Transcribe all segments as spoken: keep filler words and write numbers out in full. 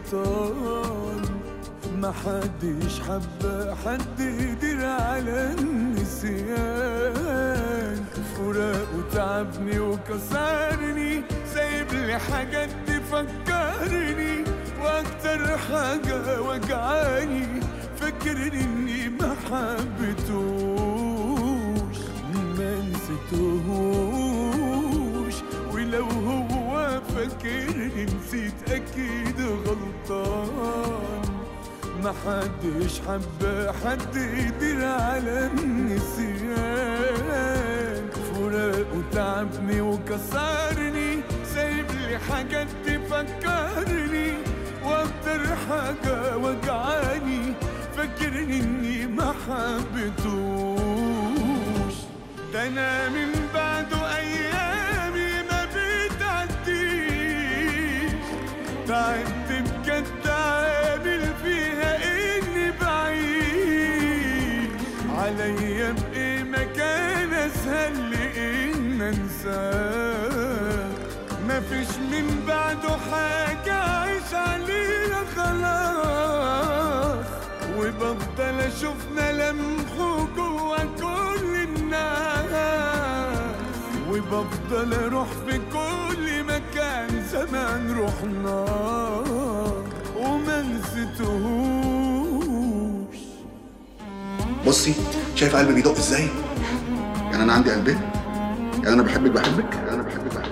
غلطان، ما حدش حب حد يدير على النسيان. فراقه تعبني وكسرني، سايب لي حاجات تفكرني، واكتر حاجة وجعاني فاكرني اني ما حبيتوش ما نسيتوش. ولو هو فاكرني نسيت اكيد غلطان، ما حدش حب حد يدير على النسيان. فراقه تعبني وكسرني، سايب لي حاجات تفكرني، واكتر حاجة وجعاني فاكرني اني ما حبيتوش. ده انا من بعده ايامي ما بتعديش، تعبت بجد عامل فيها اني بعيش. عليا بايه مكان اسهل لي ان انساه، مفيش من بعده حاجة عايش عليها خلاص. وبفضل اشوف ملامحه جوا كل الناس، وبفضل اروح في كل مكان زمان رحنا وما نسيتهوش. بصي، شايف قلبي بيدق ازاي؟ يعني انا عندي قلبين، يعني انا بحبك بحبك يعني انا بحبك بحبك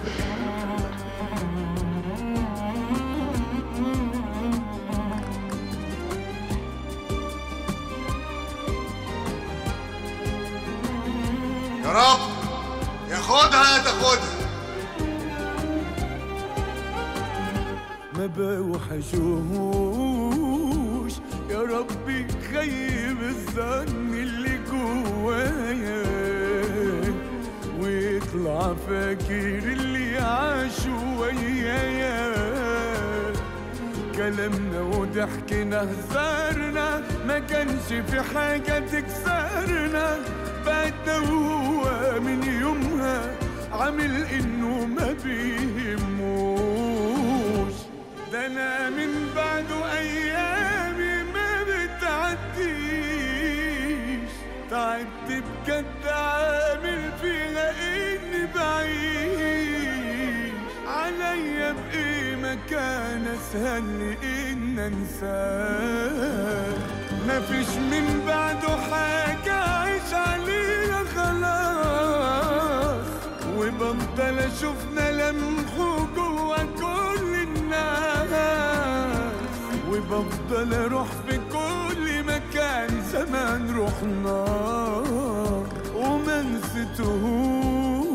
يا رب ياخدها تاخدها. ما بوحشوش يا ربي، خيب الظن اللي جوايا، ويطلع فاكر اللي عاشوا ويايا. كلامنا وضحكنا هزارنا، ما كانش في حاجة تكسرنا. بعدنا وهو من يومها عامل انه ما بيهموش. ده انا من بعده ايامي ما بتعديش، تعبت بجد عامل فيها اني بعيش. عليا بايه مكان اسهل لي ان انساه، مفيش من بعده حاجة عايش عليها خلاص. وبفضل اشوف ملامحه جوا كل الناس، وبفضل اروح في كل مكان زمان رحنا وما نسيتهوش.